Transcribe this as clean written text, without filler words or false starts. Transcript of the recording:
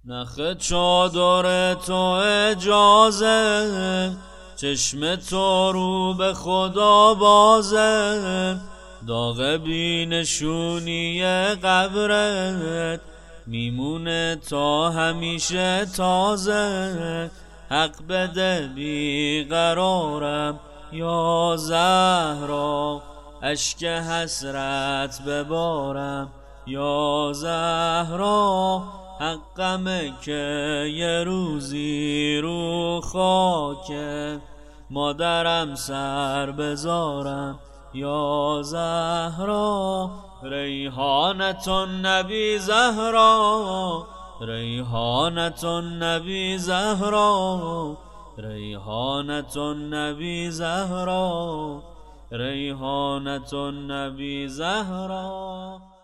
نخ چادر تو اجازه، چشم تو رو به خدا بازه، داغ بینشونی قبرت میمونه تا همیشه تازه. حق بده بیقرارم یا زهرا، اشک حسرت ببارم یا زهرا. حقمه که یه روزی رو خاک مادرم سر بذارم یا زهرا. ریحانة النبی زهرا، ریحانة النبی زهرا، ریحانة النبی زهرا، ریحانة النبی زهرا.